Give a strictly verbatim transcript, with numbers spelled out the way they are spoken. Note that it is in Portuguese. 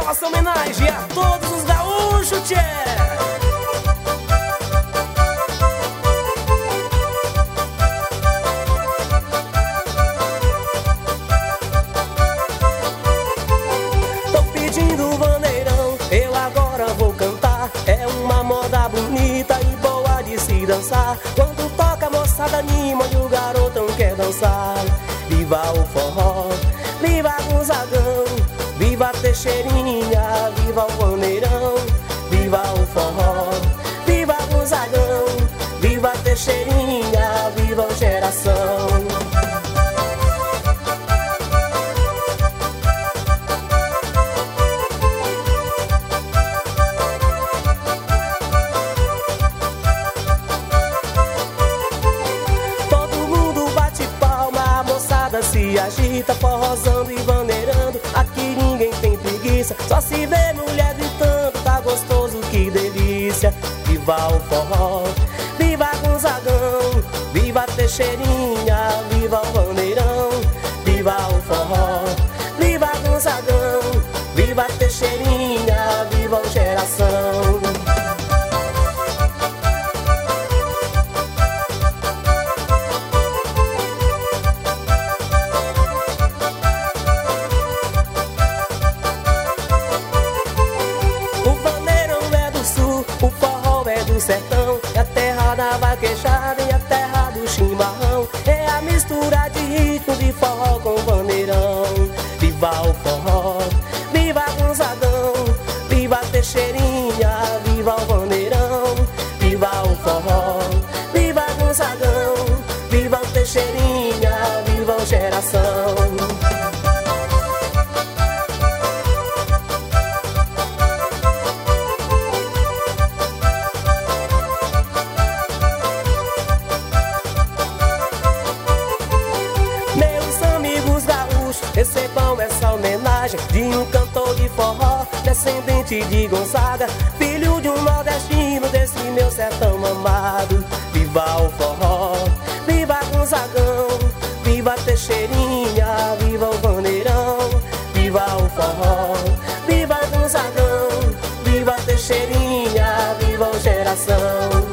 nossa homenagem a todos os gaúchos, tchê. Tô pedindo vaneirão, eu agora vou cantar. É uma moda bonita e boa de se dançar. Quando toca a moçada anima e o garotão quer dançar. Viva o forró, viva Gonzagão, viva a Teixeirinha, viva o vaneirão. Viva o forró, viva Gonzagão, viva a Teixeirinha, viva o geração. Se agita, forrozando e vaneirando. Aqui ninguém tem preguiça, só se vê mulher gritando. Tá gostoso, que delícia. Viva o forró, viva Gonzagão, viva a Teixeirinha, viva o vaneirão. Viva o forró, viva Gonzagão, viva a Teixeirinha, viva o geração. O forró é do sertão, é a terra da vaquejada e a terra do chimarrão. É a mistura de ritmo de forró com vaneirão. Viva o forró, viva Gonzagão, viva a Teixeirinha, viva o vaneirão. Viva o forró, viva Gonzagão, viva o Teixeirinha, viva o geração. Recebam essa homenagem de um cantor de forró, descendente de Gonzaga, filho de um nordestino desse meu sertão amado. Viva o forró, viva Gonzagão, viva a Teixeirinha, viva o vaneirão. Viva o forró, viva Gonzagão, viva a Teixeirinha, viva a geração.